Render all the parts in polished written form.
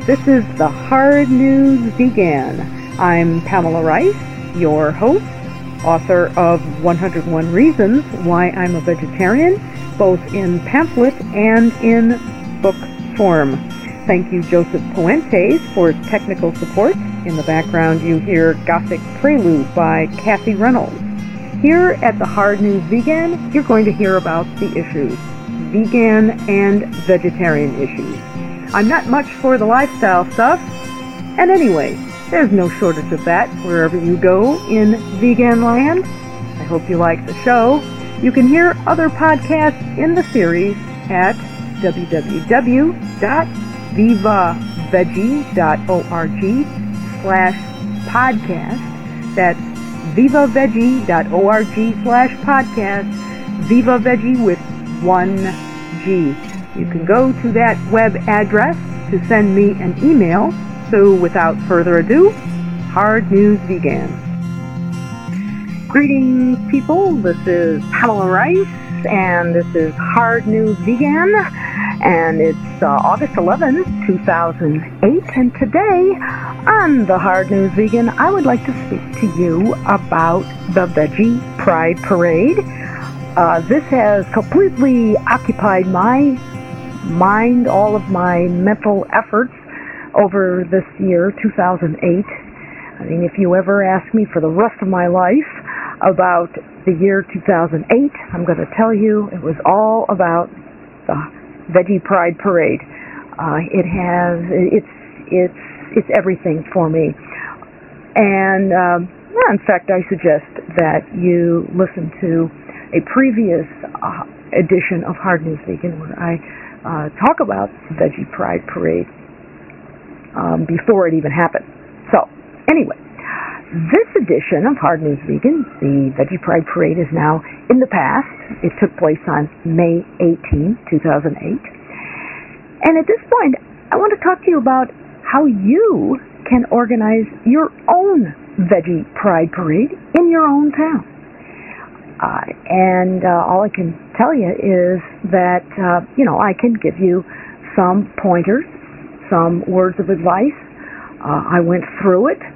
This is the Hard News Vegan. I'm Pamela Rice, your host, author of 101 Reasons Why I'm a Vegetarian, both in pamphlet and in book form. Thank you, Joseph Puentes, for technical support. In the background, you hear Gothic Prelude by Kathy Reynolds. Here at the Hard News Vegan, you're going to hear about the issues, vegan and vegetarian issues. I'm not much for the lifestyle stuff, and anyway, there's no shortage of that wherever you go in vegan land. I hope you like the show. You can hear other podcasts in the series at www.vivaveggie.org/podcast. That's vivaveggie.org/podcast. Viva Veggie with 1G. You can go to that web address to send me an email. So without further ado, Hard News Vegan. Greetings, people. This is Pamela Rice, and this is Hard News Vegan, and it's August 11th, 2008, and today on the Hard News Vegan, I would like to speak to you about the Veggie Pride Parade. This has completely occupied my mind, all of my mental efforts over this year, 2008. I mean, if you ever ask me for the rest of my life about the year 2008, I'm going to tell you it was all about the Veggie Pride Parade. It's everything for me. And in fact, I suggest that you listen to a previous edition of Hard News Vegan where I talk about the Veggie Pride Parade before it even happened. So, anyway, this edition of Hard News Vegan, the Veggie Pride Parade, is now in the past. It took place on May 18, 2008. And at this point, I want to talk to you about how you can organize your own Veggie Pride Parade in your own town. All I can tell you is that, I can give you some pointers, some words of advice. I went through it.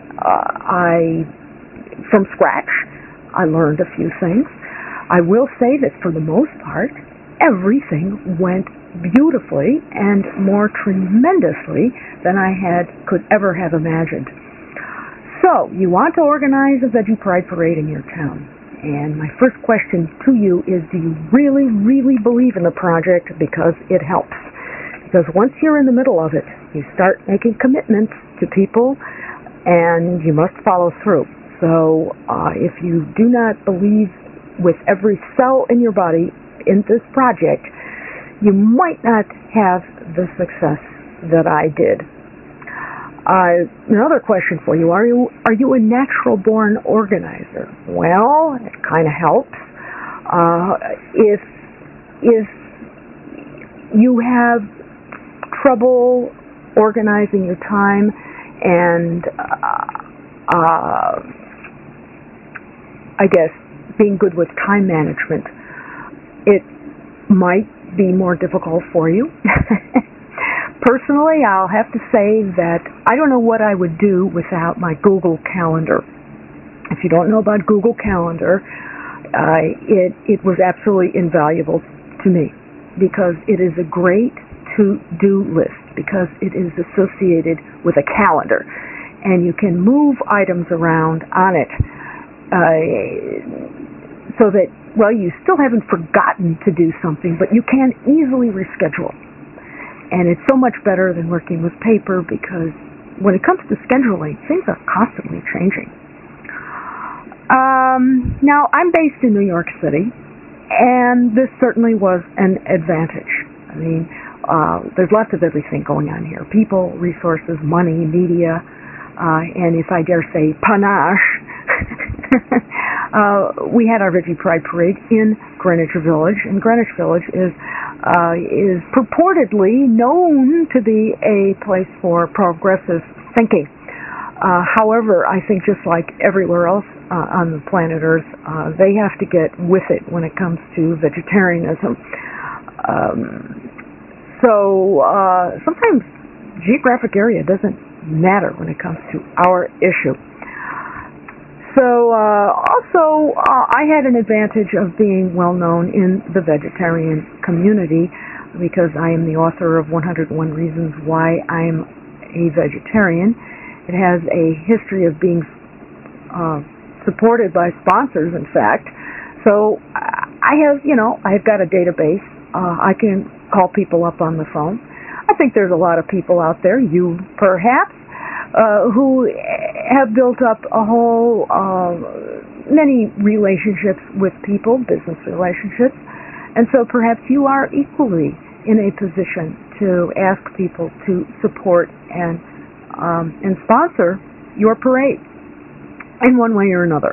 From scratch, I learned a few things. I will say that for the most part, everything went beautifully and more tremendously than I could ever have imagined. So, you want to organize a Veggie Pride Parade in your town. And my first question to you is, do you really, really believe in the project? Because it helps. Because once you're in the middle of it, you start making commitments to people, and you must follow through. So if you do not believe with every cell in your body in this project, you might not have the success that I did. Another question for you, are you a natural-born organizer? Well, it kind of helps. If you have trouble organizing your time and I guess being good with time management, it might be more difficult for you. Personally, I'll have to say that I don't know what I would do without my Google Calendar. If you don't know about Google Calendar, it was absolutely invaluable to me because it is a great to-do list because it is associated with a calendar, and you can move items around on it so that, well, you still haven't forgotten to do something, but you can easily reschedule. And it's so much better than working with paper because when it comes to scheduling, things are constantly changing. Now, I'm based in New York City, and this certainly was an advantage. I mean, there's lots of everything going on here. People, resources, money, media, and if I dare say, panache. We had our Veggie Pride Parade in Greenwich Village, and Greenwich Village is purportedly known to be a place for progressive thinking. However, I think just like everywhere else on the planet Earth, they have to get with it when it comes to vegetarianism. So sometimes geographic area doesn't matter when it comes to our issue. So also, I had an advantage of being well known in the vegetarian community because I am the author of 101 Reasons Why I'm a Vegetarian. It has a history of being supported by sponsors, in fact. So I've got a database. I can call people up on the phone. I think there's a lot of people out there, you perhaps, who have built up a whole many relationships with people, business relationships, and so perhaps you are equally in a position to ask people to support and sponsor your parade in one way or another.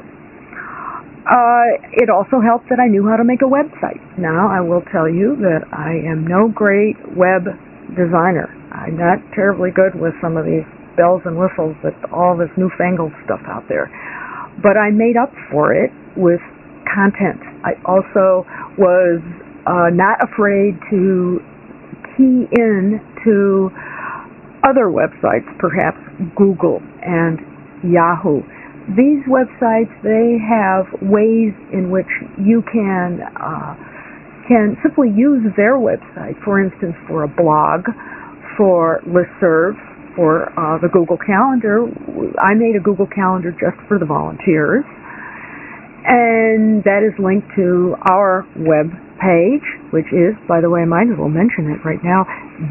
It also helped that I knew how to make a website. Now, I will tell you that I am no great web designer. I'm not terribly good with some of these bells and whistles with all this newfangled stuff out there. But I made up for it with content. I also was not afraid to key in to other websites, perhaps Google and Yahoo. These websites, they have ways in which you can simply use their website, for instance, for a blog, for listservs, for the Google Calendar. I made a Google Calendar just for the volunteers, and that is linked to our web page, which is, by the way, I might as well mention it right now,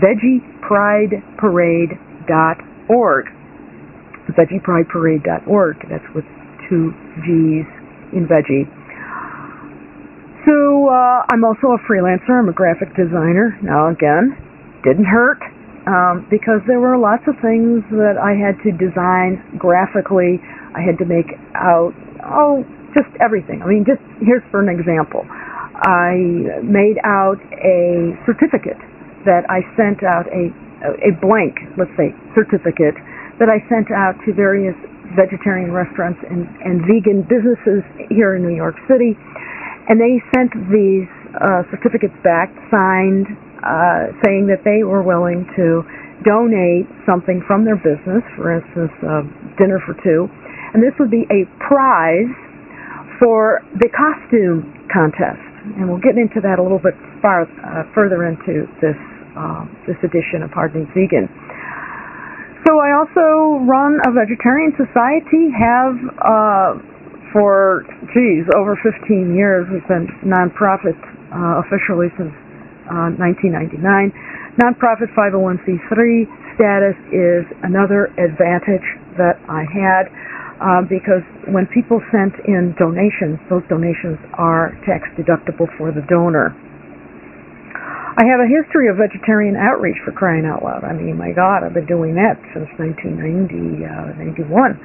VeggiePrideParade.org. VeggiePrideParade.org. That's with 2 G's in veggie. So I'm also a freelancer. I'm a graphic designer. Now, again, didn't hurt. Because there were lots of things that I had to design graphically. I had to make out, just everything. I mean, just here's for an example. I made out a certificate that I sent out, a blank, let's say, certificate that I sent out to various vegetarian restaurants and vegan businesses here in New York City. And they sent these certificates back, signed, saying that they were willing to donate something from their business, for instance, dinner for 2, and this would be a prize for the costume contest. And we'll get into that a little bit further into this edition of Hard News Vegan. So I also run a vegetarian society, have for over 15 years. We've been nonprofit officially since 1999. Nonprofit 501c3 status is another advantage that I had because when people sent in donations, those donations are tax deductible for the donor. I have a history of vegetarian outreach, for crying out loud. I mean, my God, I've been doing that since 1991.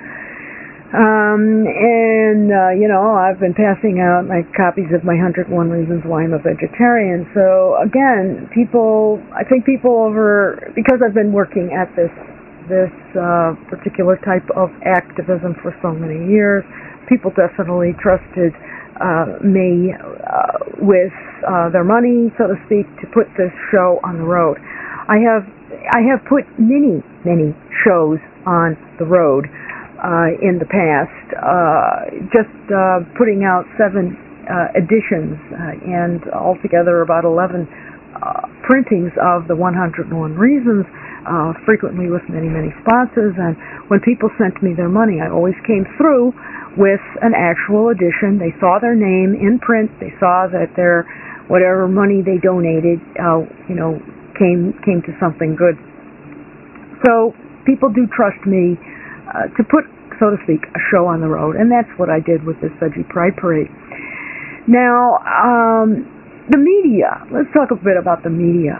I've been passing out my copies of my 101 Reasons Why I'm a Vegetarian. So again, I think people because I've been working at this particular type of activism for so many years, people definitely trusted me with their money, so to speak, to put this show on the road. I have put many shows on the road in the past, just putting out 7 editions and altogether about 11 printings of the 101 Reasons, frequently with many sponsors. And when people sent me their money, I always came through with an actual edition. They saw their name in print. They saw that their whatever money they donated, came to something good. So people do trust me to put, so to speak, a show on the road, and that's what I did with this Veggie Pride Parade. Now, the media. Let's talk a bit about the media.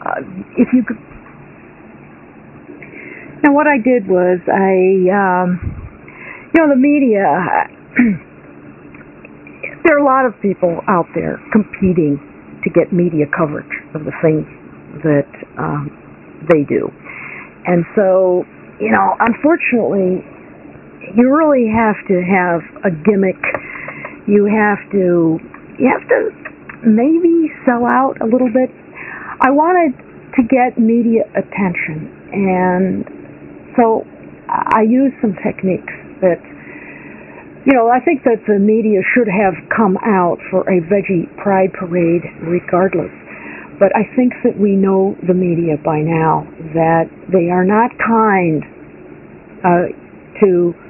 Now, what I did was the media. There are a lot of people out there competing to get media coverage of the things that they do, and so. Unfortunately, you really have to have a gimmick. You have to maybe sell out a little bit. I wanted to get media attention, And so I use some techniques that, I think that the media should have come out for a veggie pride parade regardless. But I think that we know the media by now, that they are not kind to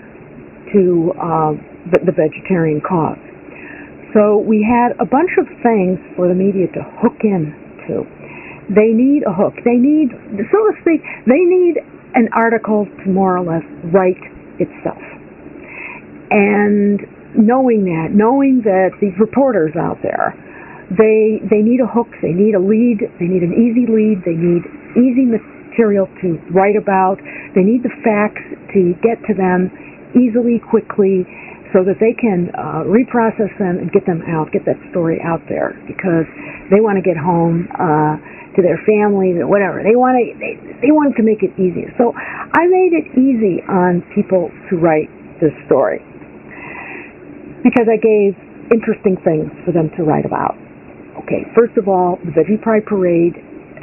the vegetarian cause. So we had a bunch of things for the media to hook into. They need a hook. They need, so to speak, they need an article to more or less write itself. And knowing that these reporters out there, they need a hook, they need a lead, they need an easy lead, they need easy material to write about, they need the facts to get to them easily, quickly, so that they can reprocess them and get them out, get that story out there, because they want to get home to their families or whatever. They want to make it easier. So I made it easy on people to write this story, because I gave interesting things for them to write about. Okay, first of all, the Veggie Pride Parade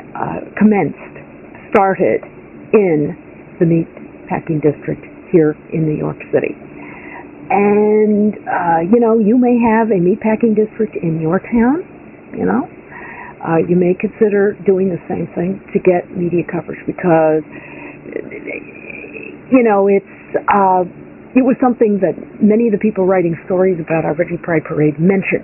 started in the meat packing district here in New York City. And, you may have a meatpacking district in your town, you may consider doing the same thing to get media coverage, because, it was something that many of the people writing stories about our Veggie Pride Parade mentioned.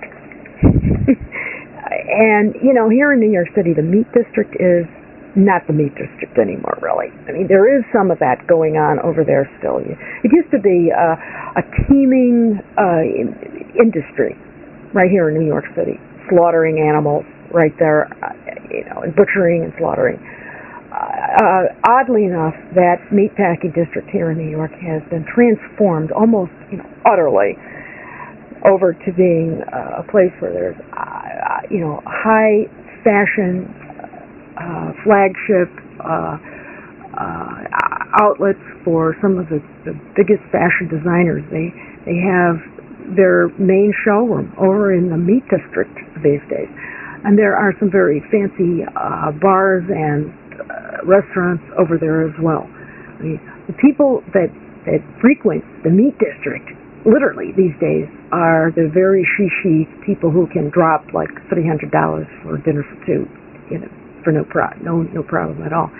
And, here in New York City, the meat district is not the meat district anymore, really. I mean, there is some of that going on over there still. It used to be a teeming industry right here in New York City, slaughtering animals right there, and butchering and slaughtering. Oddly enough, that meatpacking district here in New York has been transformed almost, utterly over to being a place where there's, high fashion, flagship outlets for some of the biggest fashion designers. They have their main showroom over in the meat district these days, and there are some very fancy bars and restaurants over there as well. I mean, the people that frequent the meat district literally these days are the very she people who can drop like $300 for dinner for two, for no problem at all.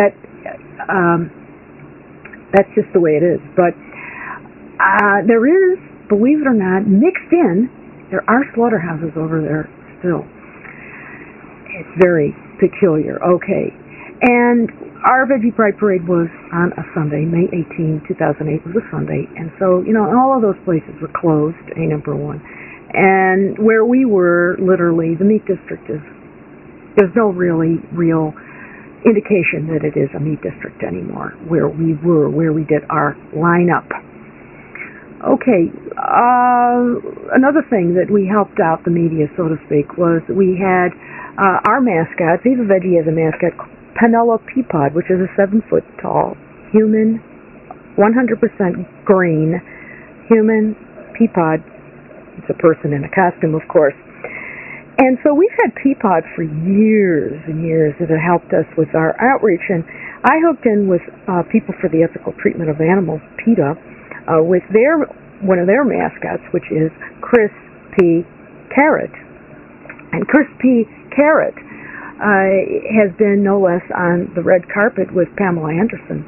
That's just the way it is. But there is, believe it or not, mixed in, there are slaughterhouses over there still. It's very peculiar. Okay. And our Veggie Pride Parade was on a Sunday, May 18, 2008 was a Sunday. And so, all of those places were closed, number one. And where we were, literally, the meat district there's no real indication that it is a meat district anymore, where we did our lineup. Okay, another thing that we helped out the media, so to speak, was we had our mascot. Viva Veggie has a mascot, Penella Peapod, which is a 7-foot tall human, 100% green human Peapod. It's a person in a costume, of course. And so we've had Peapod for years and years that have helped us with our outreach. And I hooked in with People for the Ethical Treatment of Animals, PETA, with one of their mascots, which is Chris P. Carrot. And Chris P. Carrot has been no less on the red carpet with Pamela Anderson.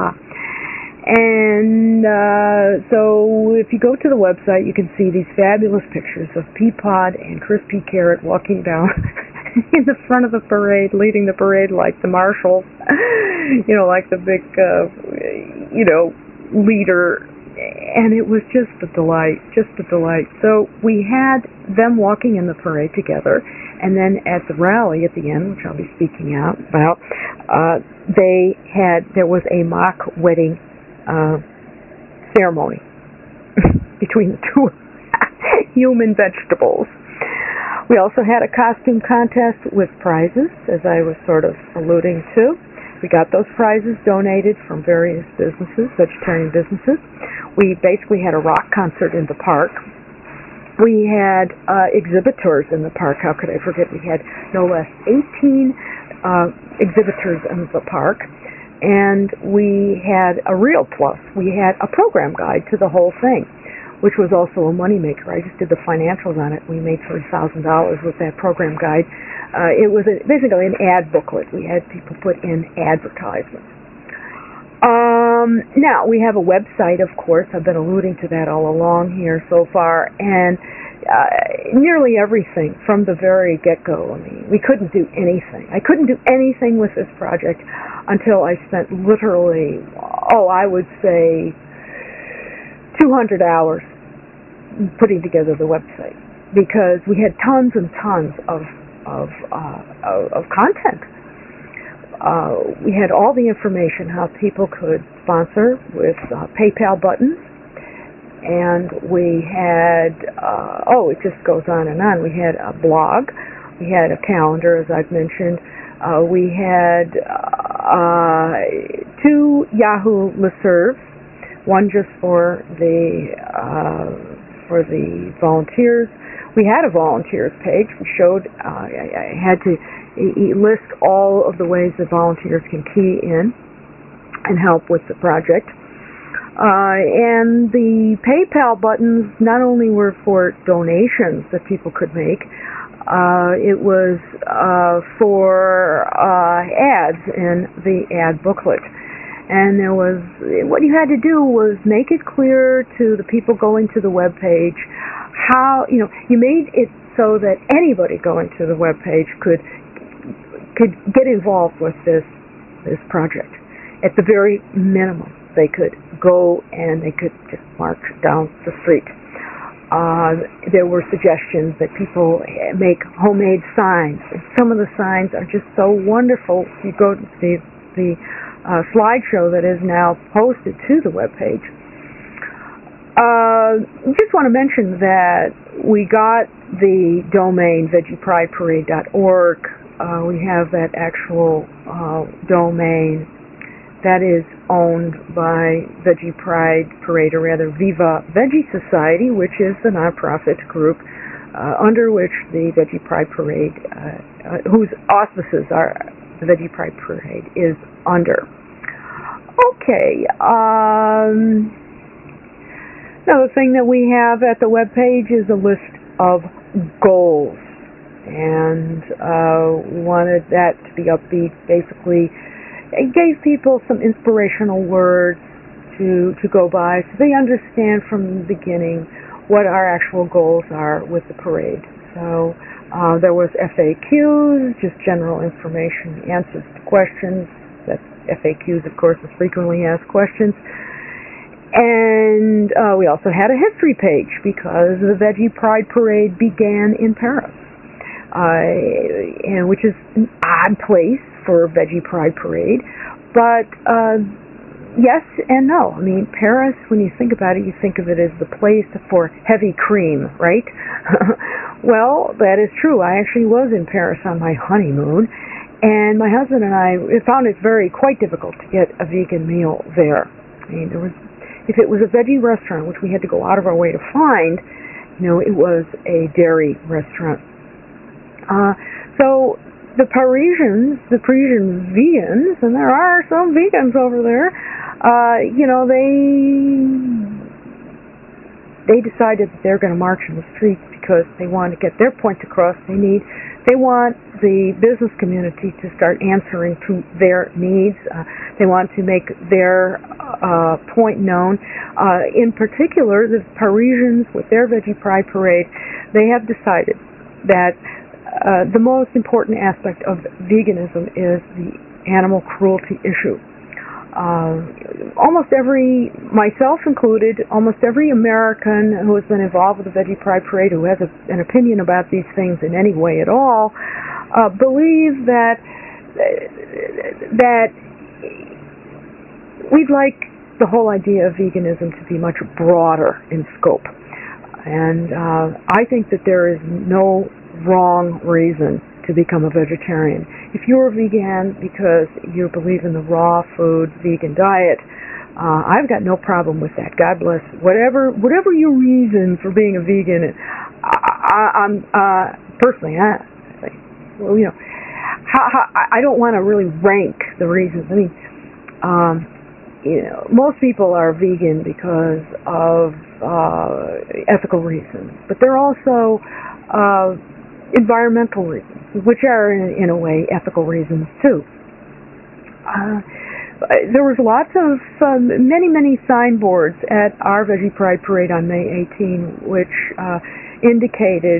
And so if you go to the website, you can see these fabulous pictures of Peapod and Chris P. Carrot walking down in the front of the parade, leading the parade like the marshals, like the big, leader. And it was just a delight. So we had them walking in the parade together, and then at the rally at the end, which I'll be speaking about, there was a mock wedding ceremony between the two human vegetables. We also had a costume contest with prizes, as I was sort of alluding to. We got those prizes donated from various businesses, vegetarian businesses. We basically had a rock concert in the park. We had exhibitors in the park. How could I forget? We had no less 18 exhibitors in the park. And we had a real plus. We had a program guide to the whole thing, which was also a moneymaker. I just did the financials on it. We made $30,000 with that program guide. It was basically an ad booklet. We had people put in advertisements. Now, we have a website, of course. I've been alluding to that all along here so far. And nearly everything from the very get-go. I mean, we couldn't do anything. I couldn't do anything with this project until I spent literally, I would say 200 hours putting together the website, because we had tons and tons of content. We had all the information how people could sponsor with PayPal buttons. And we had, it just goes on and on. We had a blog. We had a calendar, as I've mentioned. We had 2 Yahoo listservs, one just for the volunteers. We had a volunteers page. We showed, I had to list all of the ways that volunteers can key in and help with the project. And the PayPal buttons not only were for donations that people could make, it was for ads in the ad booklet. And there was, what you had to do was make it clear to the people going to the web page how, you made it so that anybody going to the web page could get involved with this project. At the very minimum, they could go and they could just march down the street. There were suggestions that people make homemade signs. And some of the signs are just so wonderful. You go to the slideshow that is now posted to the webpage. Just want to mention that we got the domain veggieprideparade.org. We have that actual domain. That is owned by Veggie Pride Parade, or rather Viva Veggie Society, which is the nonprofit group under which the Veggie Pride Parade, whose auspices are the Veggie Pride Parade is under. Okay. Another thing that we have at the webpage is a list of goals, and wanted that to be upbeat. Basically, it gave people some inspirational words to go by, so they understand from the beginning what our actual goals are with the parade. So there was FAQs, just general information, answers to questions. That's FAQs, of course, is frequently asked questions. And we also had a history page, because the Veggie Pride Parade began in Paris, and which is an odd place for Veggie Pride Parade, but yes and no. I mean, Paris, when you think about it, you think of it as the place for heavy cream, right? Well, that is true. I actually was in Paris on my honeymoon, and my husband and I found it quite difficult to get a vegan meal there. I mean, if it was a veggie restaurant, which we had to go out of our way to find, it was a dairy restaurant. So the Parisian vegans, and there are some vegans over there, they decided that they're going to march in the streets because they want to get their point across. They want the business community to start answering to their needs. They want to make their point known. In particular, the Parisians, with their Veggie Pride Parade, they have decided that the most important aspect of veganism is the animal cruelty issue. Myself included, almost every American who has been involved with the Veggie Pride Parade, who has an opinion about these things in any way at all, believe that we'd like the whole idea of veganism to be much broader in scope. And I think that there is no wrong reason to become a vegetarian. If you're a vegan because you believe in the raw food vegan diet, I've got no problem with that. God bless. Whatever your reason for being a vegan, I'm personally, I don't want to really rank the reasons. I mean, Most people are vegan because of ethical reasons, but there are also environmental reasons, which are in a way ethical reasons too. There was lots of many signboards at our Veggie Pride Parade on May 18, which indicated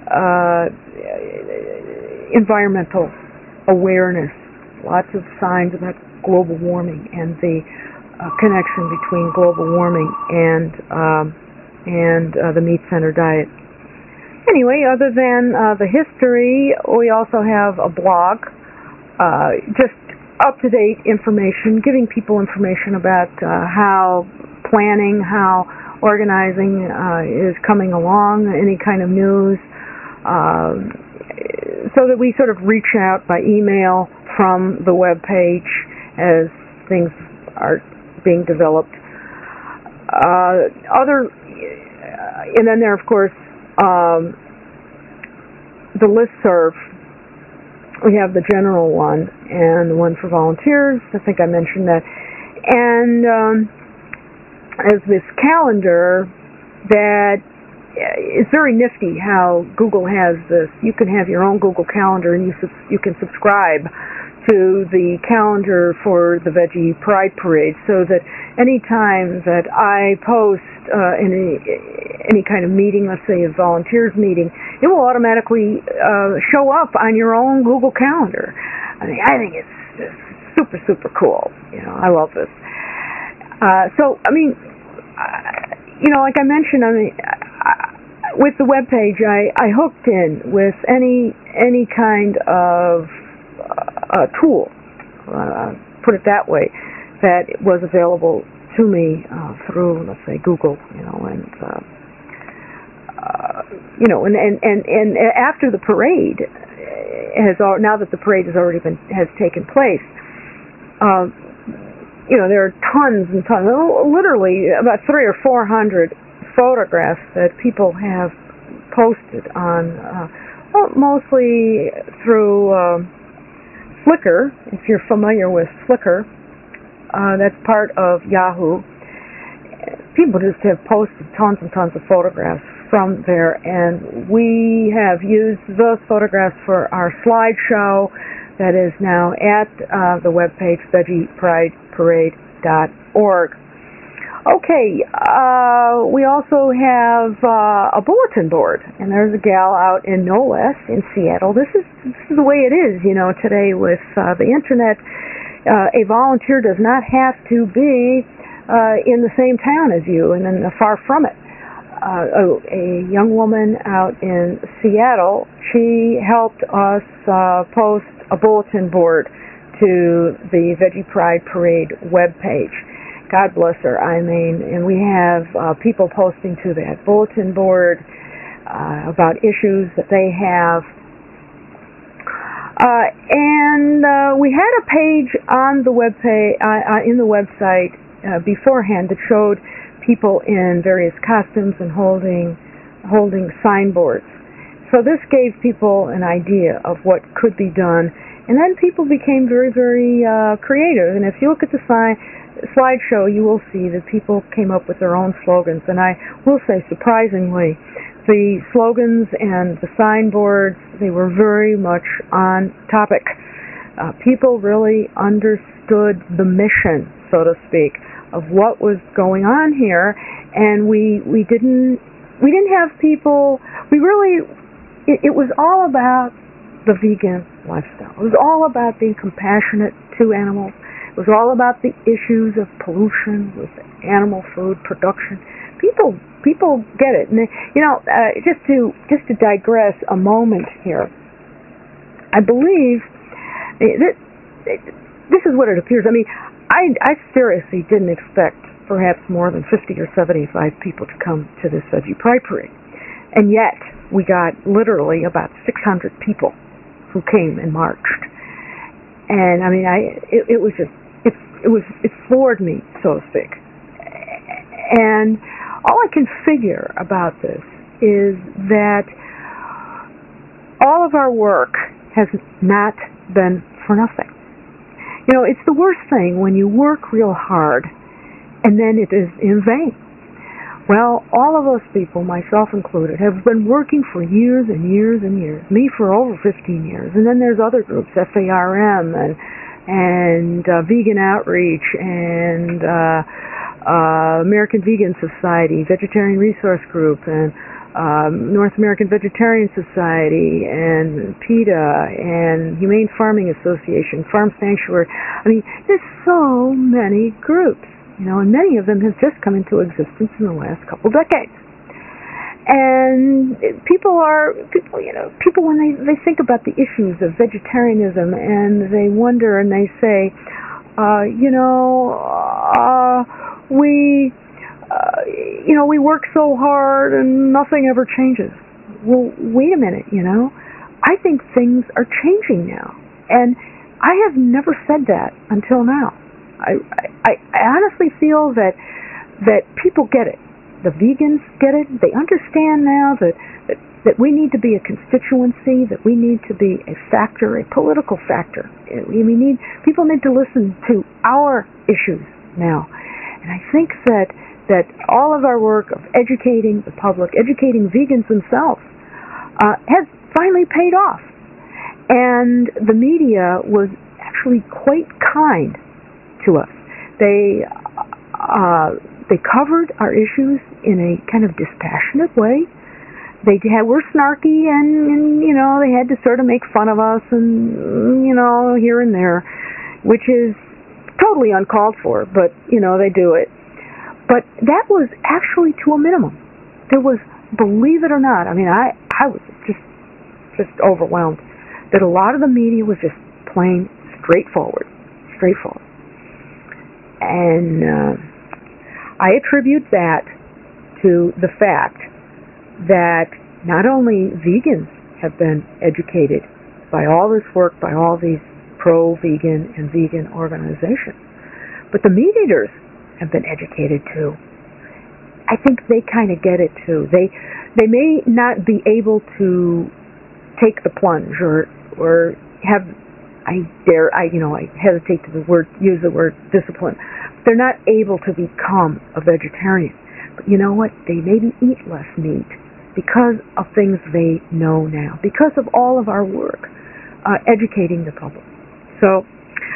environmental awareness. Lots of signs about global warming and the connection between global warming and the meat-centered diet. Anyway, other than the history, we also have a blog, just up-to-date information, giving people information about how planning, how organizing is coming along, any kind of news, so that we sort of reach out by email from the web page as things are being developed. And then there, of course, the listserv. We have the general one and the one for volunteers. I think I mentioned that. And as this calendar that is very nifty how Google has this. You can have your own Google Calendar and you can subscribe to the calendar for the Veggie Pride Parade, so that any time that I post any kind of meeting, let's say a volunteers meeting, it will automatically show up on your own Google Calendar. I think it's super cool. I love this. Like I mentioned, with the web page, I hooked in with any kind of tool, put it that way, that was available to me through, let's say, Google, and after the parade now that the parade has taken place, there are tons and tons, literally about 300 or 400 photographs that people have posted on, mostly through Flickr, if you're familiar with Flickr. That's part of Yahoo. People just have posted tons and tons of photographs from there, and we have used those photographs for our slideshow that is now at the webpage veggieprideparade.org. Okay, we also have a bulletin board, and there's a gal out in Knowles in Seattle. This is the way it is, today with the internet. A volunteer does not have to be in the same town as you and far from it. A young woman out in Seattle, she helped us post a bulletin board to the Veggie Pride Parade webpage. God bless her. And we have people posting to that bulletin board about issues that they have. And we had a page on the in the website beforehand that showed people in various costumes and holding signboards. So this gave people an idea of what could be done, and then people became very, very creative. And if you look at the slideshow, you will see that people came up with their own slogans. And I will say, surprisingly, the slogans and the signboards, they were very much on topic. People really understood the mission, so to speak, of what was going on here, and we didn't have people. It was all about the vegan lifestyle. It was all about being compassionate to animals. It was all about the issues of pollution with animal food production. People get it. And just to digress a moment here, I believe this is what it appears. I seriously didn't expect perhaps more than 50 or 75 people to come to this Veggie Pride Parade, and yet we got literally about 600 people who came and marched. And it floored me, so to speak. And all I can figure about this is that all of our work has not been for nothing. You know, it's the worst thing when you work real hard and then it is in vain. Well, all of us people, myself included, have been working for years and years and years. Me for over 15 years. And then there's other groups, FARM and Vegan Outreach and American Vegan Society, Vegetarian Resource Group, and North American Vegetarian Society, and PETA, and Humane Farming Association, Farm Sanctuary. I mean, there's so many groups, you know, and many of them have just come into existence in the last couple decades. And people when they think about the issues of vegetarianism, and they wonder and they say, we work so hard and nothing ever changes. Well, wait a minute, I think things are changing now. And I have never said that until now. I honestly feel that people get it. The vegans get it. They understand now that we need to be a constituency, that we need to be a factor, a political factor. People need to listen to our issues now. And I think that all of our work of educating the public, educating vegans themselves, has finally paid off. And the media was actually quite kind to us. They covered our issues in a kind of dispassionate way. Were snarky and they had to sort of make fun of us and here and there, which is totally uncalled for, but they do it. But that was actually to a minimum. There was, believe it or not, I was just overwhelmed that a lot of the media was just plain straightforward. And I attribute that to the fact that not only vegans have been educated by all this work, by all these pro-vegan and vegan organizations, but the meat eaters have been educated too. I think they kind of get it too. They may not be able to take the plunge or have, I hesitate to use the word discipline. They're not able to become a vegetarian. But you know what? They maybe eat less meat because of things they know now, because of all of our work educating the public. So,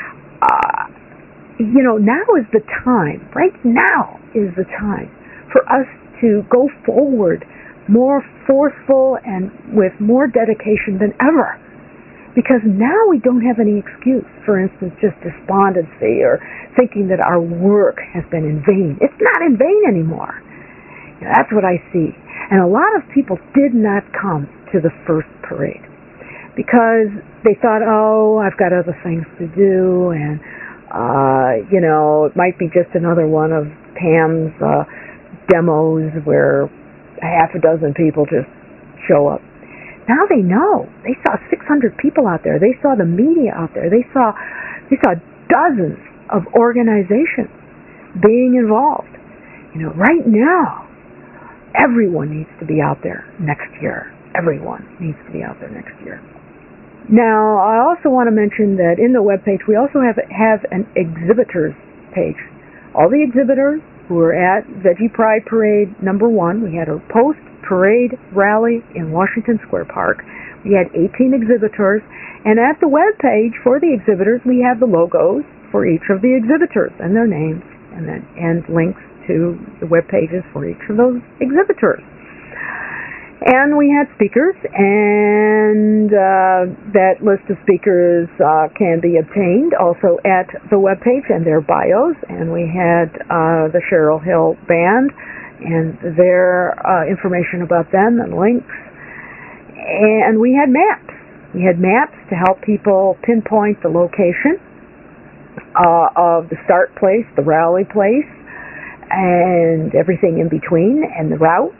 now is the time, right now is the time for us to go forward more forceful and with more dedication than ever. Because now we don't have any excuse, for instance, just despondency or thinking that our work has been in vain. It's not in vain anymore. That's what I see. And a lot of people did not come to the first parade because they thought, I've got other things to do, and, it might be just another one of Pam's demos where a half a dozen people just show up. Now they know. They saw 600 people out there. They saw the media out there. They saw dozens of organizations being involved. Right now, everyone needs to be out there next year. Everyone needs to be out there next year. Now, I also want to mention that in the webpage, we also have an exhibitors page. All the exhibitors who were at Veggie Pride Parade number 1, we had a post-parade rally in Washington Square Park. We had 18 exhibitors, and at the webpage for the exhibitors, we have the logos for each of the exhibitors and their names, and links to the web pages for each of those exhibitors. And we had speakers, and that list of speakers can be obtained also at the webpage and their bios. And we had the Cheryl Hill Band and their information about them and links. And we had maps. We had maps to help people pinpoint the location of the start place, the rally place, and everything in between, and the route.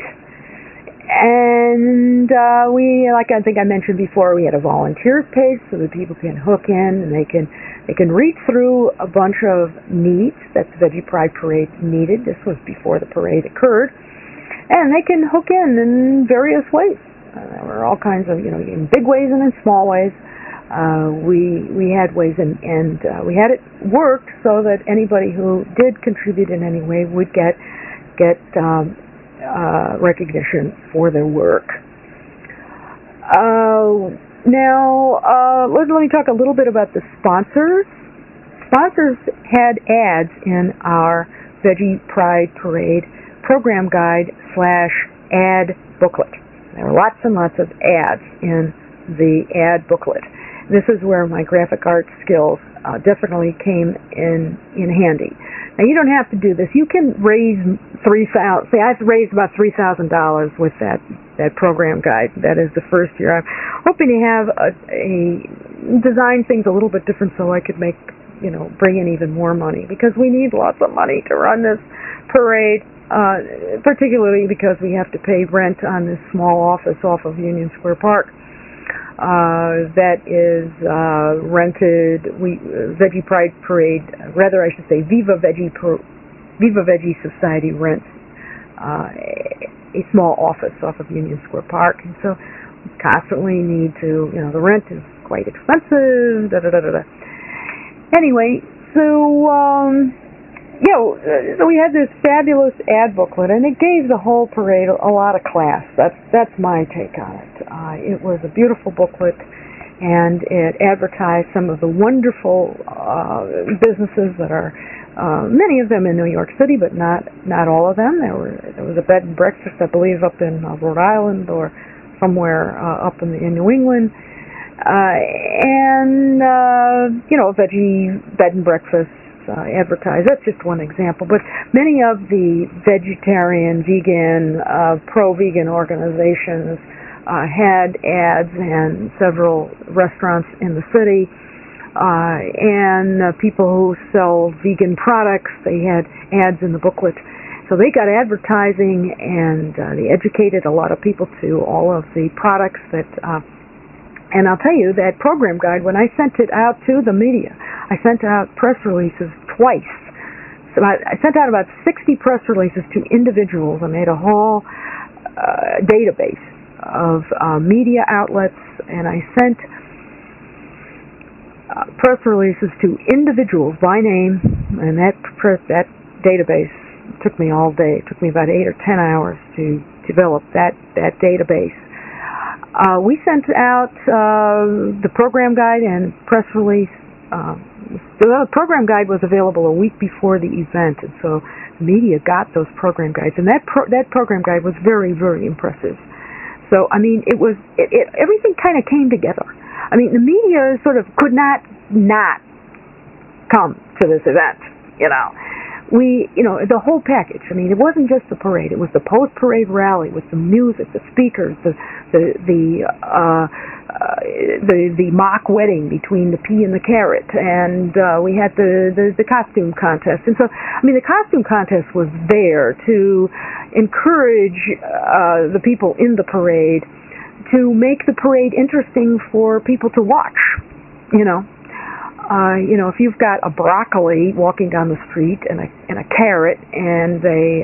And like I think I mentioned before, we had a volunteers page so that people can hook in and they can read through a bunch of needs that the Veggie Pride Parade needed. This was before the parade occurred, and they can hook in various ways. There were all kinds of in big ways and in small ways We had ways, and we had it worked so that anybody who did contribute in any way would get recognition for their work. Now, let me talk a little bit about the sponsors. Sponsors had ads in our Veggie Pride Parade program guide / ad booklet. There were lots and lots of ads in the ad booklet. This is where my graphic arts skills definitely came in handy. Now, you don't have to do this. You can raise $3,000. See, I've raised about $3,000 with that program guide. That is the first year. I'm hoping to have design things a little bit different so I could bring in even more money, because we need lots of money to run this parade, particularly because we have to pay rent on this small office off of Union Square Park. That is rented. Veggie Pride Parade, rather I should say Viva Veggie Society rents a small office off of Union Square Park, and so we constantly need to, the rent is quite expensive. Anyway, so we had this fabulous ad booklet, and it gave the whole parade a lot of class. That's my take on it. It was a beautiful booklet, and it advertised some of the wonderful businesses that are many of them in New York City, but not all of them. There was a bed and breakfast, I believe, up in Rhode Island or somewhere up in New England. And veggie bed and breakfast advertised. That's just one example, but many of the vegetarian, vegan, pro-vegan organizations had ads, and several restaurants in the city, and people who sell vegan products, they had ads in the booklet. So they got advertising, and they educated a lot of people to all of the products that and I'll tell you, that program guide, when I sent it out to the media, I sent out press releases twice. So I sent out about 60 press releases to individuals. I made a whole database of media outlets, and I sent press releases to individuals by name, and that database took me all day. It took me about 8 or 10 hours to develop that database. We sent out the program guide and press release. The program guide was available a week before the event, and so the media got those program guides, and that program guide was very, very impressive. So, I mean, everything kind of came together. I mean, the media sort of could not come to this event, the whole package. I mean, it wasn't just the parade; it was the post-parade rally with the music, the speakers, the mock wedding between the pea and the carrot, and we had the costume contest. And so, I mean, the costume contest was there to encourage the people in the parade to make the parade interesting for people to watch. If you've got a broccoli walking down the street and a carrot, and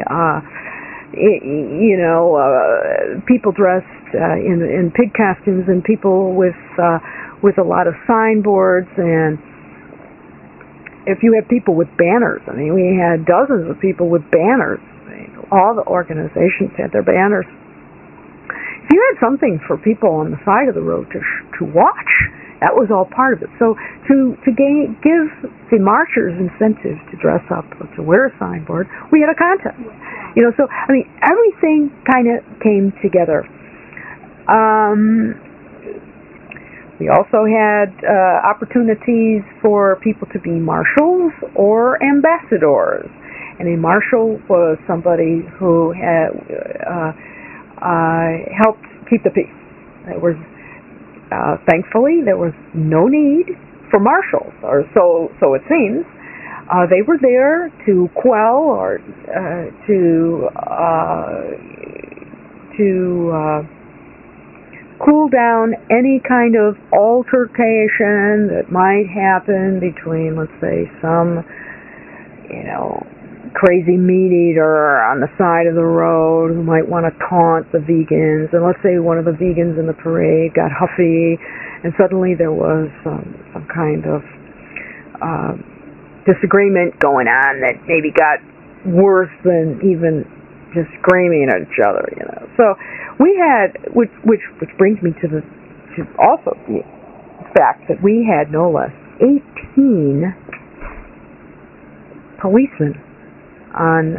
people dressed in pig costumes, and people with a lot of signboards, and if you have people with banners, I mean, we had dozens of people with banners. All the organizations had their banners. If you had something for people on the side of the road to watch, that was all part of it. So to give the marchers incentive to dress up or to wear a signboard, we had a contest. So I mean, everything kind of came together. We also had opportunities for people to be marshals or ambassadors. And a marshal was somebody who had helped keep the peace. There was thankfully, there was no need for marshals, or so it seems. They were there to quell or to cool down any kind of altercation that might happen between, let's say, some, crazy meat eater on the side of the road who might want to taunt the vegans. And let's say one of the vegans in the parade got huffy, and suddenly there was some kind of disagreement going on that maybe got worse than even just screaming at each other, you know. So we had, which brings me to also the fact that we had no less 18 policemen on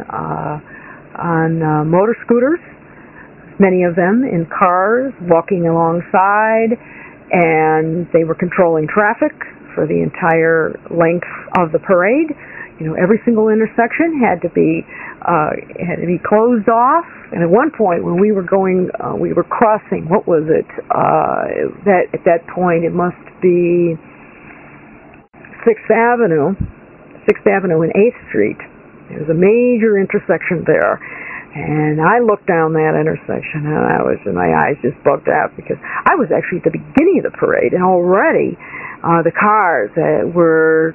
motor scooters, many of them in cars, walking alongside, and they were controlling traffic for the entire length of the parade. You know, every single intersection had to be closed off. And at one point, when we were crossing, what was it? At that point, it must be 6th Avenue and 8th Street. There was a major intersection there. And I looked down that intersection, and my eyes just bugged out, because I was actually at the beginning of the parade, and already the cars were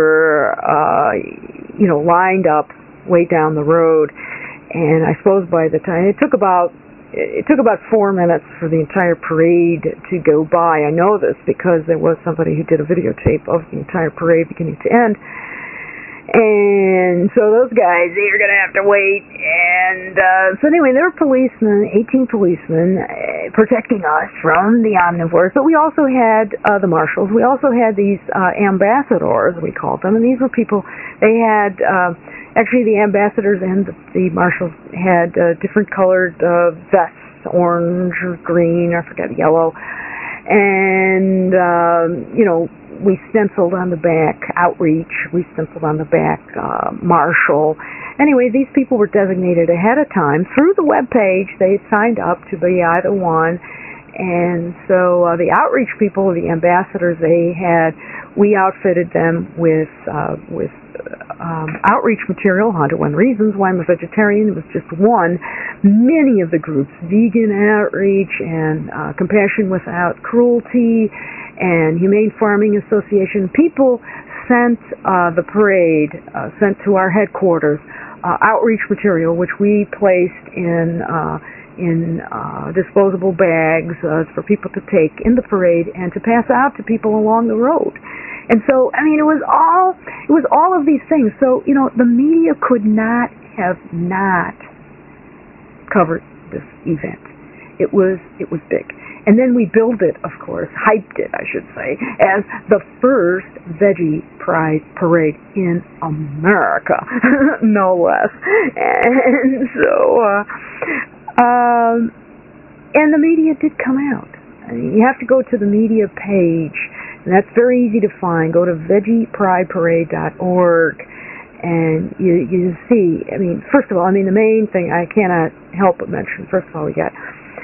lined up way down the road. And I suppose by the time it took about 4 minutes for the entire parade to go by. I know this because there was somebody who did a videotape of the entire parade beginning to end. And so those guys, they are going to have to wait. And so anyway, there were 18 policemen protecting us from the omnivores. But we also had the marshals. We also had these ambassadors, we called them. And these were people, they had, actually the ambassadors and the marshals had different colored vests, orange or green, I forget, yellow. And, we stenciled on the back outreach, we stenciled on the back marshal. Anyway, these people were designated ahead of time through the web page. They had signed up to be either one. And so the outreach people, the ambassadors, we outfitted them with outreach material, 101 Reasons Why I'm a Vegetarian. It was just one. Many of the groups, Vegan Outreach and Compassion Without Cruelty and Humane Farming Association, people sent the parade, sent to our headquarters, outreach material, which we placed in disposable bags for people to take in the parade and to pass out to people along the road. And so, I mean, it was all of these things. So, the media could not have not covered this event. It was big. And then we billed it, of course, hyped it, I should say, as the first Veggie Pride Parade in America, no less. And so, and the media did come out. I mean, you have to go to the media page, and that's very easy to find. Go to VeggiePrideParade.org, and you see, I mean, first of all, the main thing I cannot help but mention, first of all, we got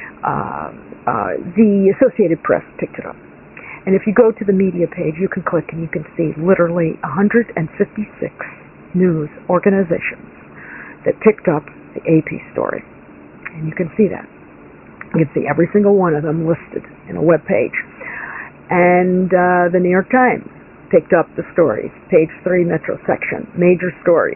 the Associated Press picked it up. And if you go to the media page, you can click and you can see literally 156 news organizations that picked up the AP story. And you can see that. You can see every single one of them listed in a web page. And the New York Times picked up the stories, page 3 Metro section, major story.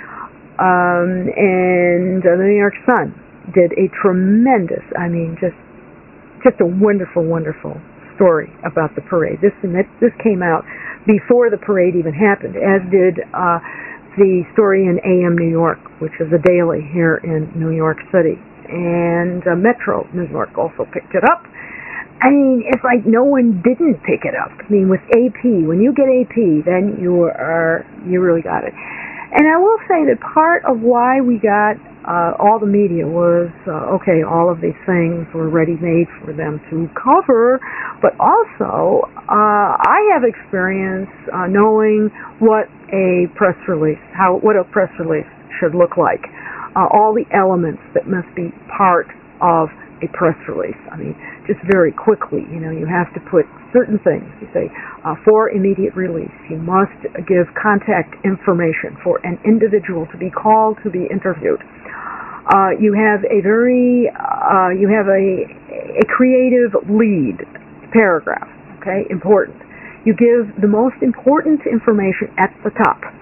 And the New York Sun did a tremendous, just a wonderful, wonderful story about the parade. This came out before the parade even happened, as did the story in AM New York, which is a daily here in New York City. And Metro New York also picked it up. It's like no one didn't pick it up. With AP, when you get AP, then you really got it. And I will say that part of why we got all the media was, all of these things were ready-made for them to cover, but also I have experience knowing what a press release should look like, all the elements that must be part of a press release. Just very quickly, you have to put certain things. You say, for immediate release, you must give contact information for an individual to be called to be interviewed. You have a creative lead paragraph, important. You give the most important information at the top,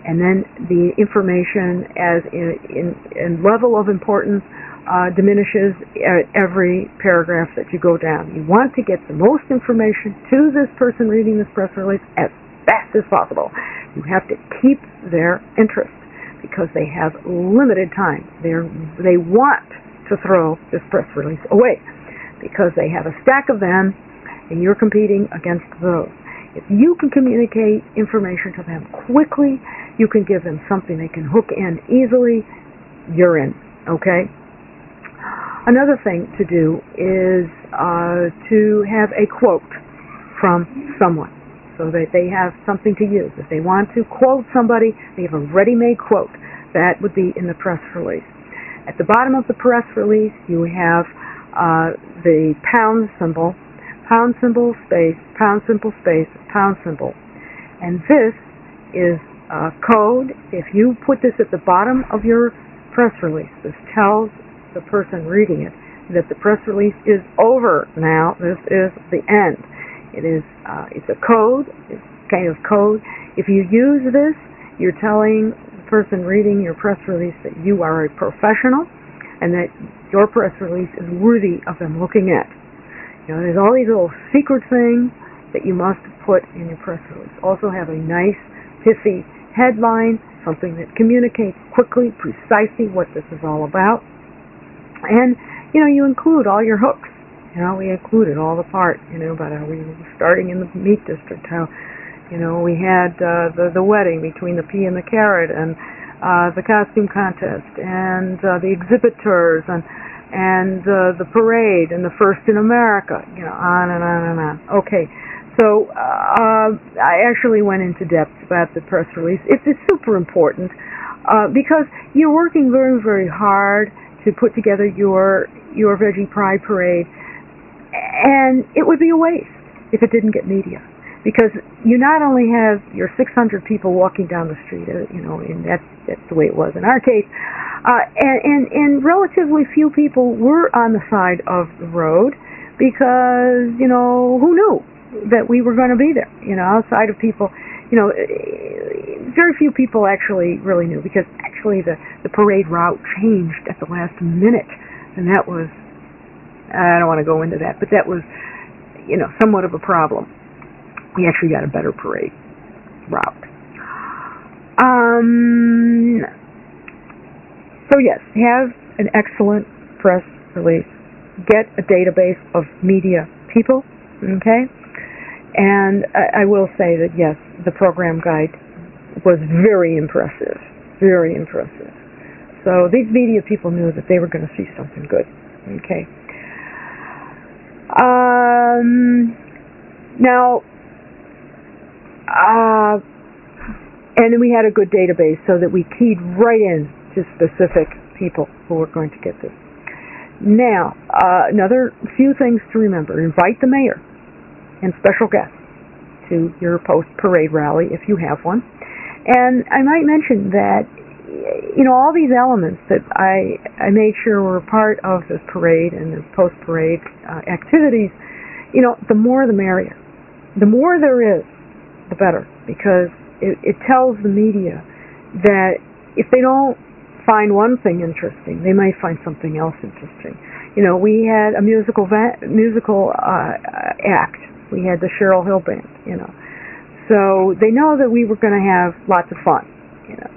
and then the information as in level of importance diminishes at every paragraph that you go down. You want to get the most information to this person reading this press release as fast as possible. You have to keep their interest because they have limited time. They want to throw this press release away because they have a stack of them and you're competing against those. If you can communicate information to them quickly, you can give them something they can hook in easily, you're in, okay? Another thing to do is to have a quote from someone so that they have something to use. If they want to quote somebody, they have a ready-made quote. That would be in the press release. At the bottom of the press release, you have the pound symbol, space, pound symbol. And this is code. If you put this at the bottom of your press release, this tells the person reading it that the press release is over now. This is the end. It's a code. It's kind of code. If you use this, you're telling the person reading your press release that you are a professional and that your press release is worthy of them looking at. You know, there's all these little secret things that you must put in your press release. Also have a nice, pithy headline, something that communicates quickly, precisely what this is all about. And, you know, you include all your hooks. You know, we included all the part, you know, about how we were starting in the meat district, how, you know, we had the wedding between the pea and the carrot, and the costume contest, and the exhibitors, and the parade, and the first in America, you know, on and on and on. Okay, so I actually went into depth about the press release. It's super important because you're working very, very hard to put together your Veggie Pride Parade, and it would be a waste if it didn't get media, because you not only have your 600 people walking down the street, you know, and that's the way it was in our case, and relatively few people were on the side of the road because, you know, who knew that we were going to be there, you know, outside of people, you know, very few people actually really knew, because actually the parade route changed at the last minute, and that was, I don't want to go into that, but that was, you know, somewhat of a problem. We actually got a better parade route. So yes, have an excellent press release. Get a database of media people, okay? And I will say that, yes, the program guide was very impressive, very impressive. So these media people knew that they were going to see something good, okay? Now, and we had a good database so that we keyed right in to specific people who were going to get this. Now, another few things to remember. Invite the mayor and special guests to your post-parade rally if you have one. And I might mention that, you know, all these elements that I made sure were part of this parade and the post-parade activities, you know, the more the merrier. The more there is, the better, because it tells the media that if they don't find one thing interesting, they might find something else interesting. You know, we had a musical act. We had the Cheryl Hill Band, you know. So they know that we were going to have lots of fun, you know.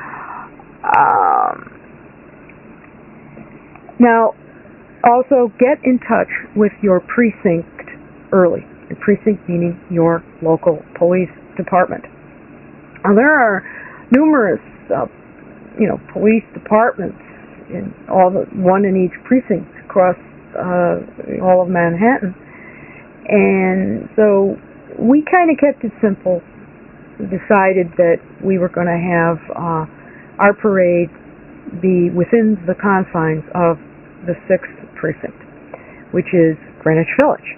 Now, also get in touch with your precinct early. Your precinct meaning your local police department. Now, there are numerous, you know, police departments in one in each precinct across all of Manhattan, and so we kind of kept it simple. We decided that we were going to have our parade be within the confines of the 6th precinct, which is Greenwich Village.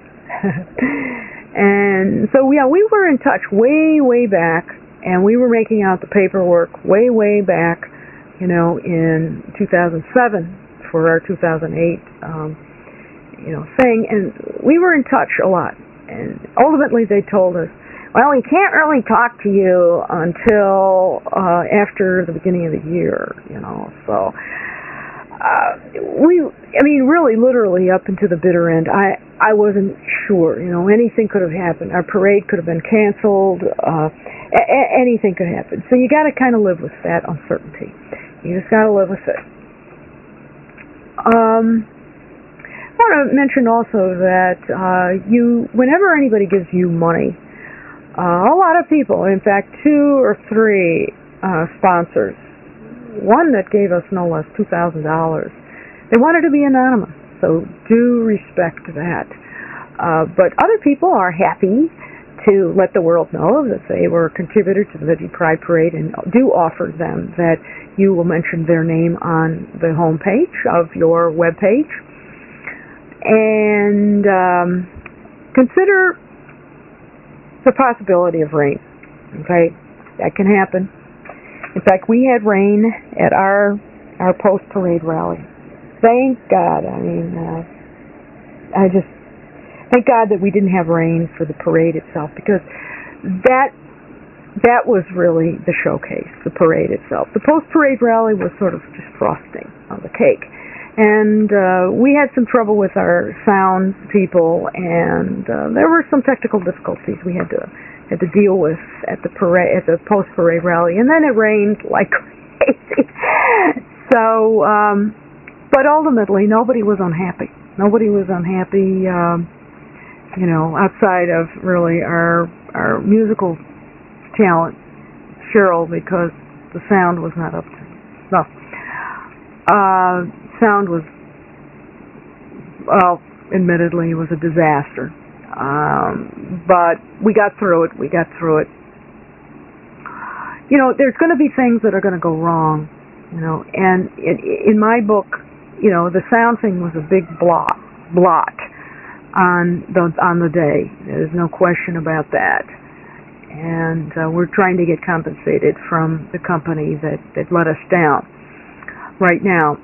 And so, yeah, we were in touch way back, and we were making out the paperwork way back, you know, in 2007 for our 2008, you know, thing, and we were in touch a lot. And ultimately, they told us, well, we can't really talk to you until after the beginning of the year, So really, literally up into the bitter end, I wasn't sure. Anything could have happened. Our parade could have been canceled. Anything could happen. So you got to kind of live with that uncertainty. You just got to live with it. I want to mention also that whenever anybody gives you money, a lot of people, in fact, 2 or 3 sponsors, one that gave us no less $2,000, they wanted to be anonymous, so do respect that. But other people are happy to let the world know that they were a contributor to the Veggie Pride Parade, and do offer them that you will mention their name on the homepage of your webpage. And consider the possibility of rain. Okay, that can happen. In fact, we had rain at our post-parade rally. Thank God. Thank God that we didn't have rain for the parade itself, because that was really the showcase, the parade itself. The post-parade rally was sort of just frosting on the cake. And we had some trouble with our sound people, and there were some technical difficulties we had to deal with at the post-parade rally. And then it rained like crazy. So, but ultimately, nobody was unhappy. Nobody was unhappy, outside of really our musical talent, Cheryl, because the sound was not up to snuff. Sound was, well, admittedly, was a disaster. But we got through it. There's going to be things that are going to go wrong, and in my book, the sound thing was a big blot on the day. There's no question about that. And we're trying to get compensated from the company that let us down right now.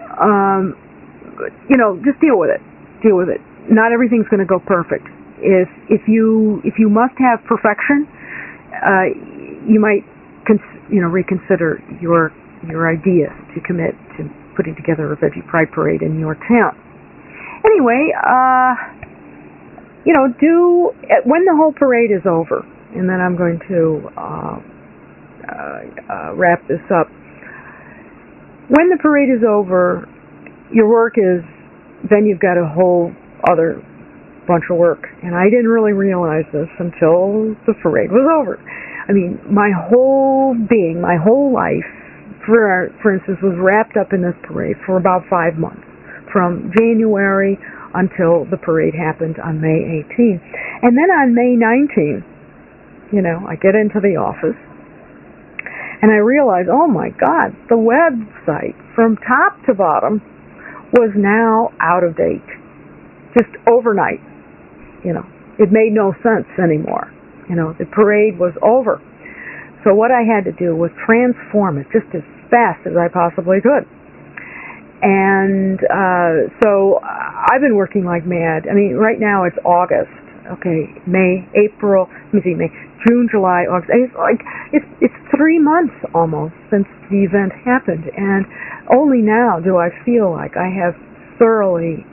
Just deal with it. Not everything's going to go perfect. If you must have perfection, you might reconsider your idea to commit to putting together a Veggie Pride Parade in your town. Anyway, when the whole parade is over, and then I'm going to wrap this up. When the parade is over, your work is, then you've got a whole other bunch of work. And I didn't really realize this until the parade was over. My whole being, my whole life, for instance, was wrapped up in this parade for about 5 months, from January until the parade happened on May 18th. And then on May 19th, I get into the office, and I realize, oh my God, the website from top to bottom was now out of date. Just overnight. It made no sense anymore. The parade was over. So what I had to do was transform it just as fast as I possibly could. And so I've been working like mad. Right now it's August. Okay, May, April, May, June, July, August. It's 3 months almost since the event happened, and only now do I feel like I have thoroughly,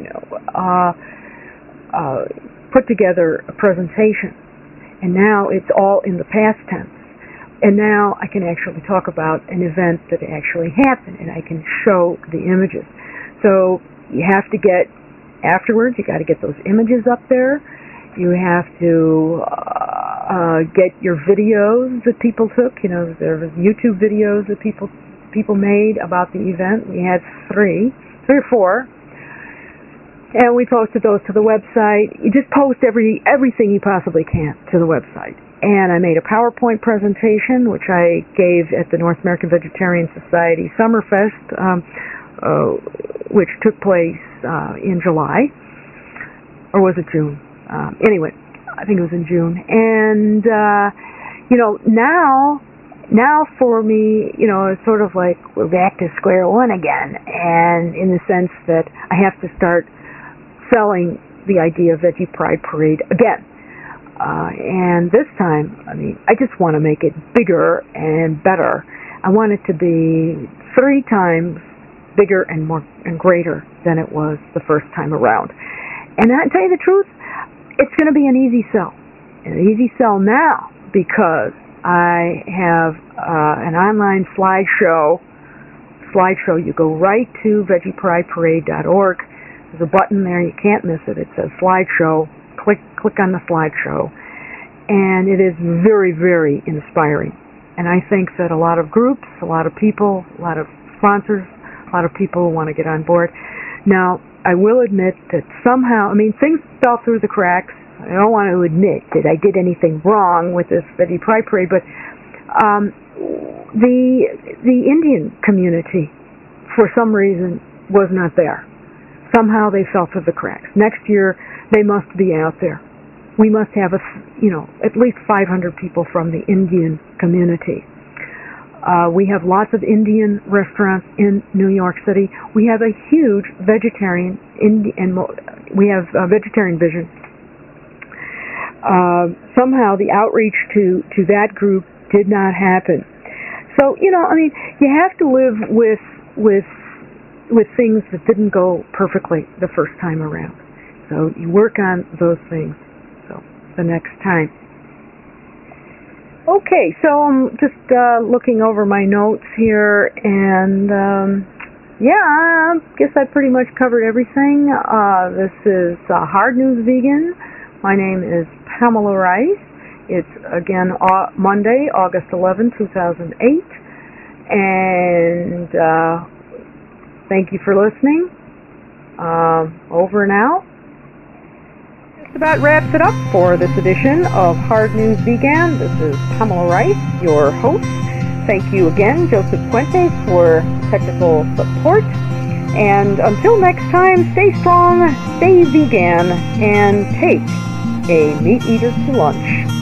put together a presentation. And now it's all in the past tense. And now I can actually talk about an event that actually happened, and I can show the images. So you have to afterwards, you got to get those images up there. You have to get your videos that people took. There was YouTube videos that people made about the event. We had 3 or 4. And we posted those to the website. You just post everything you possibly can to the website. And I made a PowerPoint presentation, which I gave at the North American Vegetarian Society Summerfest, which took place in July. Or was it June? Anyway, I think it was in June. And, now for me, it's sort of like we're back to square one again. And in the sense that I have to start selling the idea of Veggie Pride Parade again. And this time, I mean, I just want to make it bigger and better. I want it to be 3 times bigger and more and greater than it was the first time around. And I tell you the truth, it's going to be an easy sell. An easy sell now because I have an online slideshow. You go right to VeggiePrideParade.org. There's a button there. You can't miss it. It says slideshow. Click on the slideshow. And it is very, very inspiring. And I think that a lot of groups, a lot of people, a lot of sponsors, a lot of people want to get on board. Now, I will admit that somehow, I mean, things fell through the cracks. I don't want to admit that I did anything wrong with this Veggie Pride Parade, but the Indian community, for some reason, was not there. Somehow they fell through the cracks. Next year, they must be out there. We must have at least 500 people from the Indian community. We have lots of Indian restaurants in New York City. We have a huge vegetarian we have a vegetarian vision. Somehow the outreach to that group did not happen. So, I mean, you have to live with things that didn't go perfectly the first time around. So you work on those things. So the next time. Okay, so I'm just looking over my notes here, and I guess I pretty much covered everything. This is Hard News Vegan. My name is Pamela Rice. It's, again, Monday, August 11, 2008. And thank you for listening. Over and out. Just about wraps it up for this edition of Hard News Vegan. This is Pamela Rice, your host. Thank you again, Joseph Puente, for technical support. And until next time, stay strong, stay vegan, and take a meat eater to lunch.